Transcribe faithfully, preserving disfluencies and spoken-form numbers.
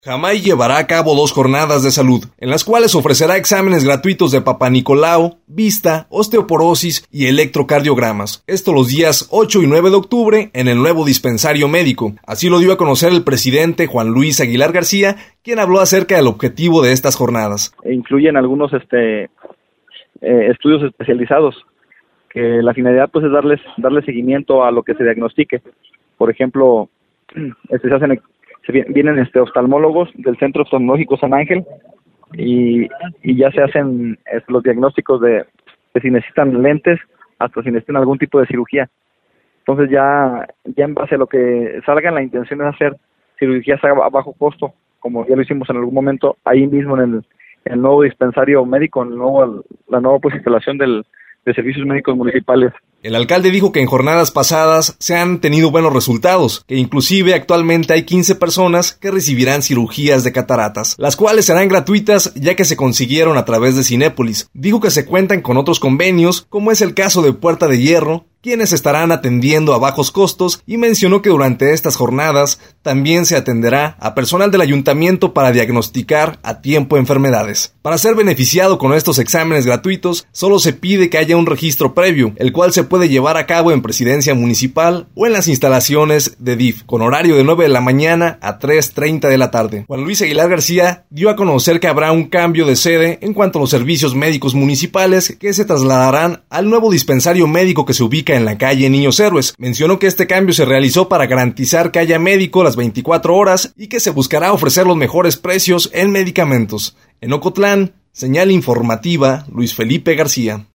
Jamay llevará a cabo dos jornadas de salud, en las cuales ofrecerá exámenes gratuitos de Papá Nicolau, vista, osteoporosis y electrocardiogramas. Esto los días ocho y nueve de octubre en el nuevo dispensario médico. Así lo dio a conocer el presidente Juan Luis Aguilar García, quien habló acerca del objetivo de estas jornadas. Incluyen algunos este, eh, estudios especializados, que la finalidad pues es darles, darle seguimiento a lo que se diagnostique. Por ejemplo, este, se hacen... Se vienen este oftalmólogos del Centro Oftalmológico San Ángel y, y ya se hacen este, los diagnósticos de, de si necesitan lentes hasta si necesitan algún tipo de cirugía. Entonces ya ya en base a lo que salga, la intención es hacer cirugías a, a bajo costo, como ya lo hicimos en algún momento ahí mismo en el, en el nuevo dispensario médico, en el nuevo, la nueva pues instalación del, de servicios médicos municipales. El alcalde dijo que en jornadas pasadas se han tenido buenos resultados, que inclusive actualmente hay quince personas que recibirán cirugías de cataratas, las cuales serán gratuitas ya que se consiguieron a través de Cinépolis. Dijo que se cuentan con otros convenios, como es el caso de Puerta de Hierro, quienes estarán atendiendo a bajos costos, y mencionó que durante estas jornadas también se atenderá a personal del ayuntamiento para diagnosticar a tiempo enfermedades. Para ser beneficiado con estos exámenes gratuitos, solo se pide que haya un registro previo, el cual se puede llevar a cabo en Presidencia Municipal o en las instalaciones de D I F, con horario de nueve de la mañana a tres treinta de la tarde. Juan Luis Aguilar García dio a conocer que habrá un cambio de sede en cuanto a los servicios médicos municipales que se trasladarán al nuevo dispensario médico que se ubica en la calle Niños Héroes. Mencionó que este cambio se realizó para garantizar que haya médico las veinticuatro horas y que se buscará ofrecer los mejores precios en medicamentos. En Ocotlán, señal informativa, Luis Felipe García.